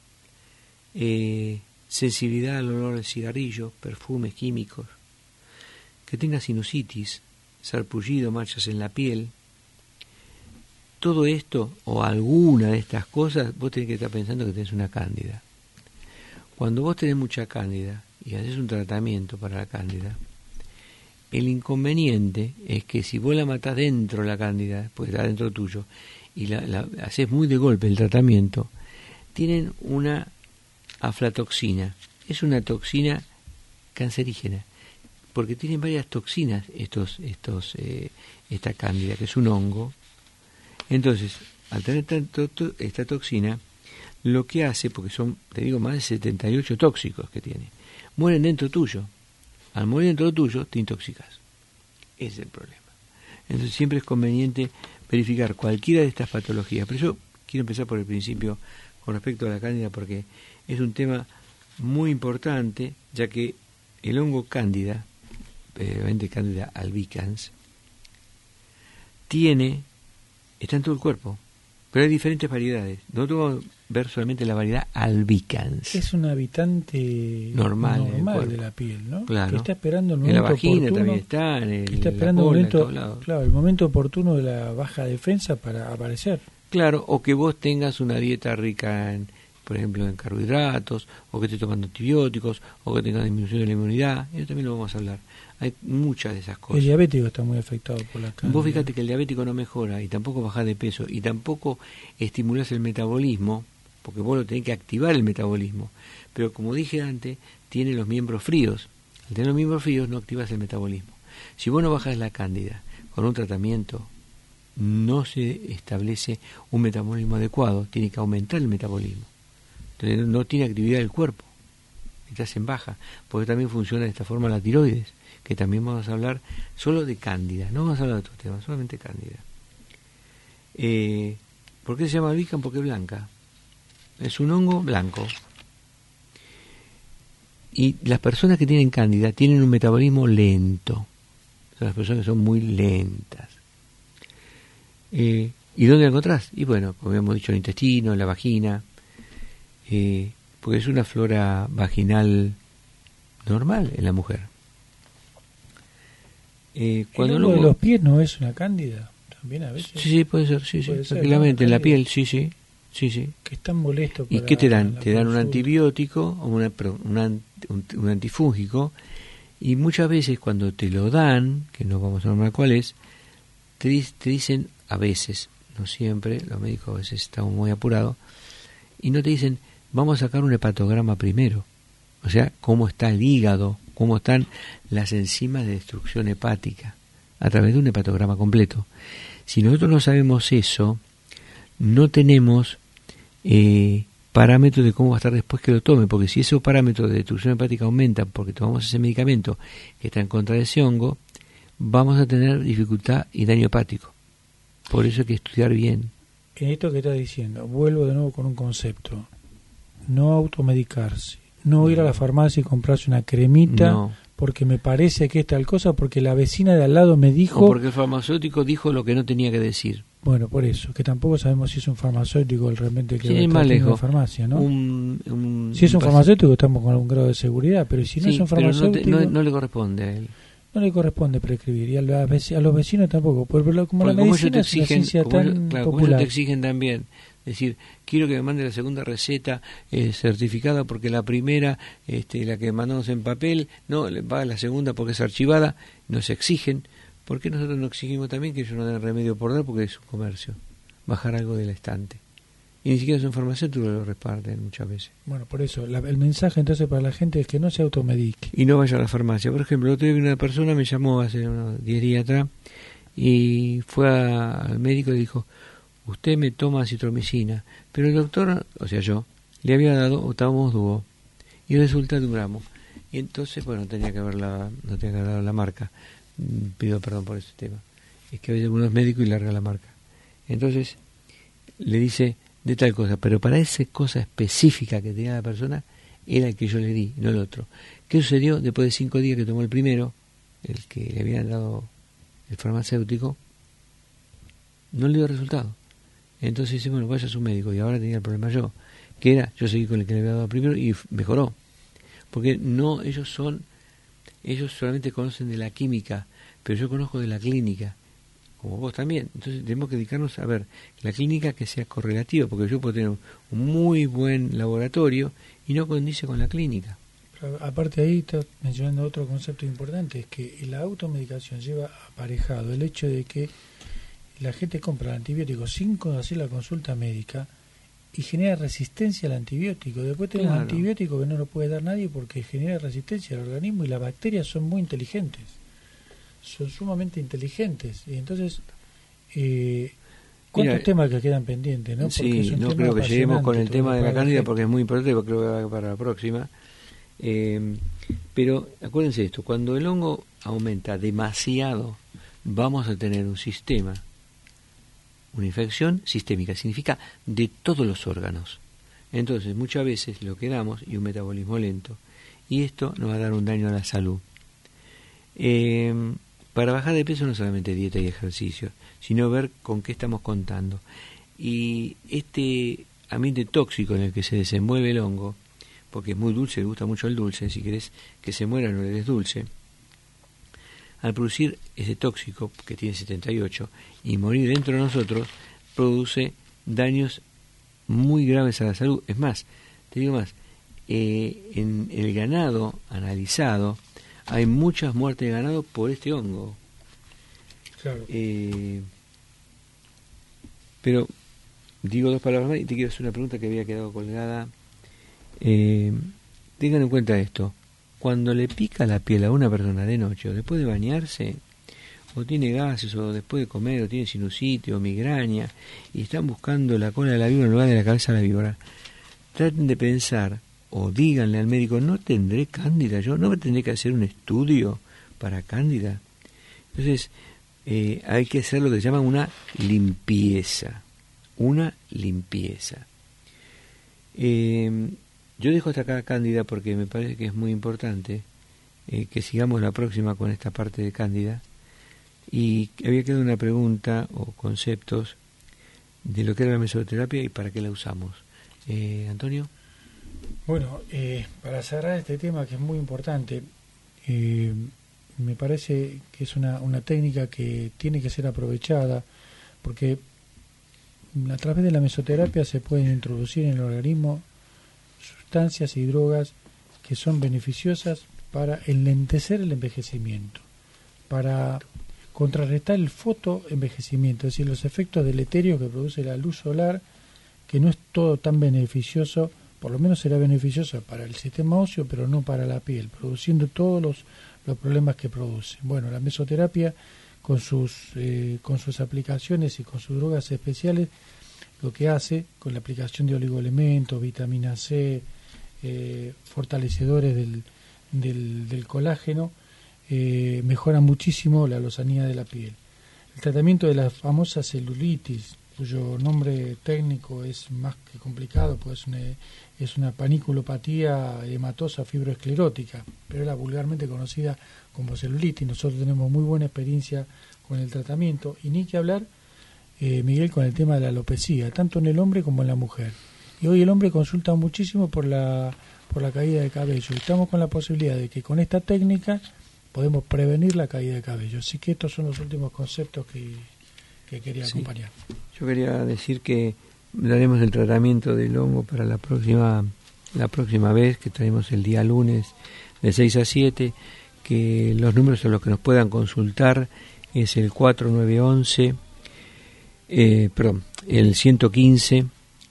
sensibilidad al olor del cigarrillo, perfumes químicos, que tengas sinusitis, sarpullido, manchas en la piel. Todo esto o alguna de estas cosas vos tenés que estar pensando que tenés una cándida. Cuando vos tenés mucha cándida y haces un tratamiento para la cándida, el inconveniente es que si vos la matás dentro de la cándida, pues está dentro tuyo, y la haces muy de golpe el tratamiento, tienen una aflatoxina. Es una toxina cancerígena, porque tienen varias toxinas esta cándida, que es un hongo. Entonces, al tener esta toxina, lo que hace, porque son, te digo, más de 78 tóxicos que tiene, mueren dentro tuyo. Al morir dentro tuyo, te intoxicas. Ese es el problema. Entonces, siempre es conveniente verificar cualquiera de estas patologías. Pero yo quiero empezar por el principio con respecto a la cándida, porque es un tema muy importante, ya que el hongo cándida, previamente cándida albicans, está en todo el cuerpo, pero hay diferentes variedades. Nosotros vamos a ver solamente la variedad albicans. Es un habitante normal de la piel, ¿no? Claro. Que está esperando el en momento la vagina oportuno, también está, está esperando el momento oportuno de la baja defensa para aparecer. Claro, o que vos tengas una dieta rica en por ejemplo, en carbohidratos, o que esté tomando antibióticos, o que tenga disminución de la inmunidad. Eso también lo vamos a hablar. Hay muchas de esas cosas. El diabético está muy afectado por la cándida. Vos fíjate que el diabético no mejora, y tampoco bajás de peso, y tampoco estimulás el metabolismo, porque vos lo tenés que activar el metabolismo. Pero como dije antes, tiene los miembros fríos. Al tener los miembros fríos no activas el metabolismo. Si vos no bajás la cándida con un tratamiento, no se establece un metabolismo adecuado, tiene que aumentar el metabolismo. Entonces no tiene actividad del cuerpo, estás en baja, porque también funciona de esta forma la tiroides, que también vamos a hablar solo de cándida, no vamos a hablar de otros temas, solamente cándida. ¿Por qué se llama albicans? Porque es blanca, es un hongo blanco. Y las personas que tienen cándida tienen un metabolismo lento, son las personas que son muy lentas. ¿Y dónde la encontrás? Y bueno, como habíamos dicho, en el intestino, en la vagina, porque es una flora vaginal normal en la mujer. Cuando ¿el hongo de los pies no es una cándida? También a veces. Sí, puede ser, sí, tranquilamente, en la piel, sí. Que es tan molesto. ¿Y qué te dan? Te dan un antibiótico, o un antifúngico, y muchas veces cuando te lo dan, que no vamos a nombrar cuál es, te dicen, a veces, no siempre, los médicos a veces están muy apurados, y no te dicen, vamos a sacar un hepatograma primero, o sea, cómo está el hígado, cómo están las enzimas de destrucción hepática, a través de un hepatograma completo. Si nosotros no sabemos eso, no tenemos parámetros de cómo va a estar después que lo tome, porque si esos parámetros de destrucción hepática aumentan porque tomamos ese medicamento que está en contra de ese hongo, vamos a tener dificultad y daño hepático. Por eso hay que estudiar bien. En esto que estás diciendo, vuelvo de nuevo con un concepto: no automedicarse, no ir a la farmacia y comprarse una cremita porque me parece que es tal cosa, porque la vecina de al lado me dijo, o porque el farmacéutico dijo lo que no tenía que decir. Bueno, por eso, que tampoco sabemos si es un farmacéutico realmente que está en la farmacia, ¿no? Si es un farmacéutico estamos con algún grado de seguridad, pero si no es un farmacéutico... No le corresponde a él. No le corresponde prescribir, y a los vecinos tampoco, como la medicina es una ciencia tan popular. Como ellos te exigen también, decir, quiero que me mande la segunda receta certificada porque la primera, la que mandamos en papel, no, va a la segunda porque es archivada, nos exigen. ¿Por qué nosotros no exigimos también que ellos no den remedio por dar? Porque es un comercio, bajar algo del estante. Y ni siquiera son farmacéuticos, lo reparten muchas veces. Bueno, por eso, el mensaje entonces para la gente es que no se automedique. Y no vaya a la farmacia. Por ejemplo, el otro día una persona me llamó hace unos 10 días atrás y fue al médico y dijo, usted me toma acitromicina, pero el doctor, o sea yo, le había dado Octavos Duo y resulta de 1 gramo. Y entonces, bueno, no tenía que haber dado la marca. Pido perdón por ese tema. Es que a veces uno es médico y larga la marca. Entonces le dice de tal cosa, pero para esa cosa específica que tenía la persona era el que yo le di, no el otro. ¿Qué sucedió? Después de 5 días que tomó el primero, el que le habían dado el farmacéutico, no le dio resultado. Entonces dice, bueno, vaya a su médico. Y ahora tenía el problema yo, que era, yo seguí con el que le había dado primero y mejoró. Porque no, ellos solamente conocen de la química, pero yo conozco de la clínica, como vos también. Entonces tenemos que dedicarnos a ver la clínica que sea correlativa, porque yo puedo tener un muy buen laboratorio y no condice con la clínica. Pero aparte ahí estás mencionando otro concepto importante, es que la automedicación lleva aparejado el hecho de que la gente compra el antibiótico sin hacer la consulta médica y genera resistencia al antibiótico. Después tenemos un antibiótico que no lo puede dar nadie porque genera resistencia al organismo, y las bacterias son muy inteligentes, son sumamente inteligentes. Y entonces, ¿cuántos temas que quedan pendientes? ¿No? Sí, no creo que lleguemos con el tema de la cándida porque es muy importante, porque creo que va para la próxima. Pero acuérdense esto, cuando el hongo aumenta demasiado, vamos a tener un sistema, una infección sistémica, significa de todos los órganos. Entonces, muchas veces lo que damos, y un metabolismo lento, y esto nos va a dar un daño a la salud. Para bajar de peso no solamente dieta y ejercicio, sino ver con qué estamos contando. Y este ambiente tóxico en el que se desenvuelve el hongo, porque es muy dulce, le gusta mucho el dulce, si querés que se muera no le des dulce, al producir ese tóxico, que tiene 78, y morir dentro de nosotros, produce daños muy graves a la salud. Es más, te digo más, en el ganado analizado hay muchas muertes de ganado por este hongo. Claro. Pero digo dos palabras más y te quiero hacer una pregunta que había quedado colgada. Tengan en cuenta esto: cuando le pica la piel a una persona de noche o después de bañarse, o tiene gases, o después de comer, o tiene sinusitis o migraña, y están buscando la cola de la víbora en lugar de la cabeza de la víbora, traten de pensar, o díganle al médico: ¿no tendré cándida yo? ¿No me tendré que hacer un estudio para cándida? Entonces, hay que hacer lo que se llama una limpieza. Una limpieza. Yo dejo hasta acá cándida porque me parece que es muy importante que sigamos la próxima con esta parte de cándida. Y había quedado una pregunta o conceptos de lo que era la mesoterapia y para qué la usamos. Antonio. Bueno, para cerrar este tema que es muy importante, me parece que es una técnica que tiene que ser aprovechada, porque a través de la mesoterapia se pueden introducir en el organismo sustancias y drogas que son beneficiosas para enlentecer el envejecimiento, para contrarrestar el fotoenvejecimiento, es decir, los efectos deleterios que produce la luz solar, que no es todo tan beneficioso. Por lo menos será beneficiosa para el sistema óseo, pero no para la piel, produciendo todos los problemas que produce. Bueno, la mesoterapia, con sus aplicaciones y con sus drogas especiales, lo que hace, con la aplicación de oligoelementos, vitamina C, fortalecedores del colágeno, mejora muchísimo la lozanía de la piel. El tratamiento de la famosa celulitis, cuyo nombre técnico es más que complicado, pues es una paniculopatía edematosa fibroesclerótica, pero es la vulgarmente conocida como celulitis. Nosotros tenemos muy buena experiencia con el tratamiento, y ni que hablar, Miguel, con el tema de la alopecia, tanto en el hombre como en la mujer. Y hoy el hombre consulta muchísimo por la caída de cabello, y estamos con la posibilidad de que con esta técnica podemos prevenir la caída de cabello. Así que estos son los últimos conceptos que quería acompañar. Yo quería decir que daremos el tratamiento del hongo para la próxima vez, que traemos el día lunes de 6 a 7, que los números a los que nos puedan consultar es el 4911, el 115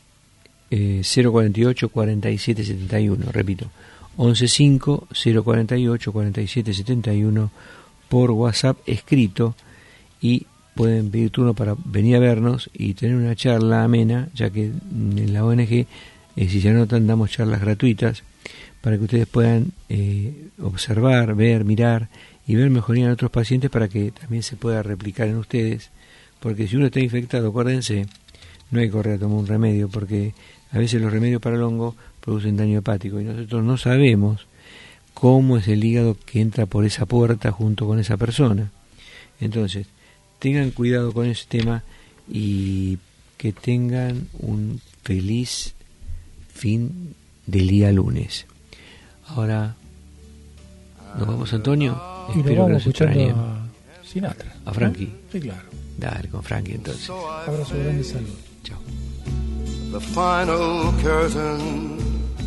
048 4771, repito, 115 048 4771 por WhatsApp escrito, y pueden pedir turno para venir a vernos y tener una charla amena, ya que en la ONG, si se anotan, damos charlas gratuitas para que ustedes puedan observar, ver, mirar y ver mejoría en otros pacientes, para que también se pueda replicar en ustedes, porque si uno está infectado, acuérdense, no hay que correr a tomar un remedio, porque a veces los remedios para el hongo producen daño hepático y nosotros no sabemos cómo es el hígado que entra por esa puerta junto con esa persona. Entonces, tengan cuidado con ese tema y que tengan un feliz fin del día lunes. Ahora, ¿nos vamos, Antonio? Y lo vamos escuchando a Sinatra. ¿A Frankie? ¿No? Sí, claro. Dale, con Frankie entonces. Abrazo grande, salud. Chao. The final curtain,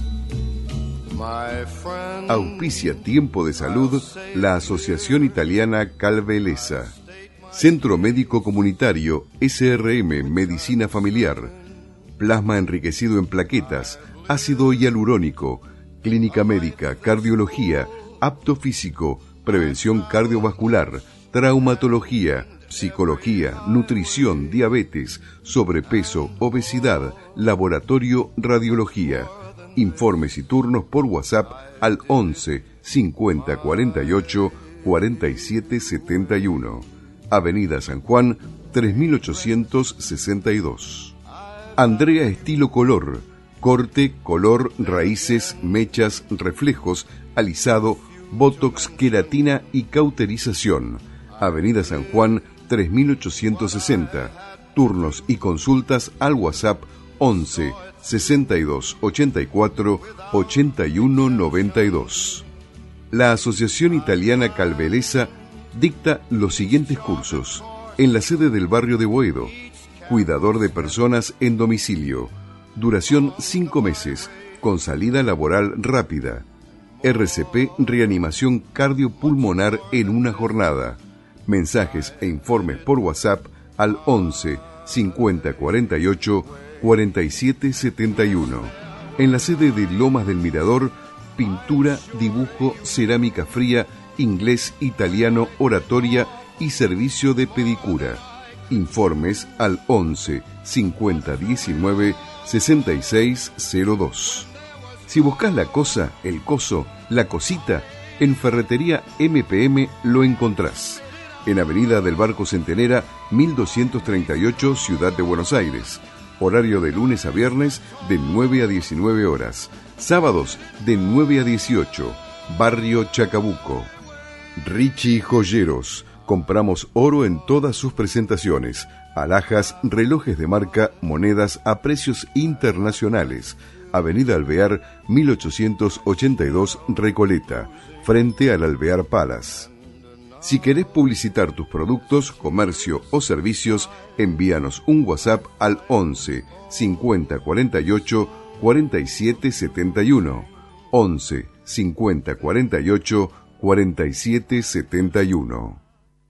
my friend. Auspicia Tiempo de Salud la Asociación Italiana Calvelesa. Centro Médico Comunitario SRM Medicina Familiar. Plasma enriquecido en plaquetas, ácido hialurónico, clínica médica, cardiología, apto físico, prevención cardiovascular, traumatología, psicología, nutrición, diabetes, sobrepeso, obesidad, laboratorio, radiología. Informes y turnos por WhatsApp al 11 50 48 47 71. Avenida San Juan 3862. Andrea Estilo Color. Corte, color, raíces, mechas, reflejos, alisado, botox, queratina y cauterización. Avenida San Juan 3860. Turnos y consultas al WhatsApp 11 62 84 81 92. La Asociación Italiana Calvelesa dicta los siguientes cursos en la sede del barrio de Boedo: cuidador de personas en domicilio, Duración 5 meses, con salida laboral rápida. RCP Reanimación Cardiopulmonar en una jornada. Mensajes e informes por WhatsApp al 11 50 48 47 71. En la sede de Lomas del Mirador, pintura, dibujo, cerámica fría, inglés, italiano, oratoria y servicio de pedicura. Informes al 11 50 19 66 02. Si buscas la cosa, el coso, la cosita, en Ferretería MPM lo encontrás. En Avenida del Barco Centenera, 1238, Ciudad de Buenos Aires. Horario de lunes a viernes de 9 a 19 horas. Sábados de 9 a 18. Barrio Chacabuco. Richie Joyeros. Compramos oro en todas sus presentaciones. Alhajas, relojes de marca, monedas a precios internacionales. Avenida Alvear, 1882, Recoleta, frente al Alvear Palace. Si querés publicitar tus productos, comercio o servicios, envíanos un WhatsApp al 11 50 48 47 71. 11 50 48 47 71.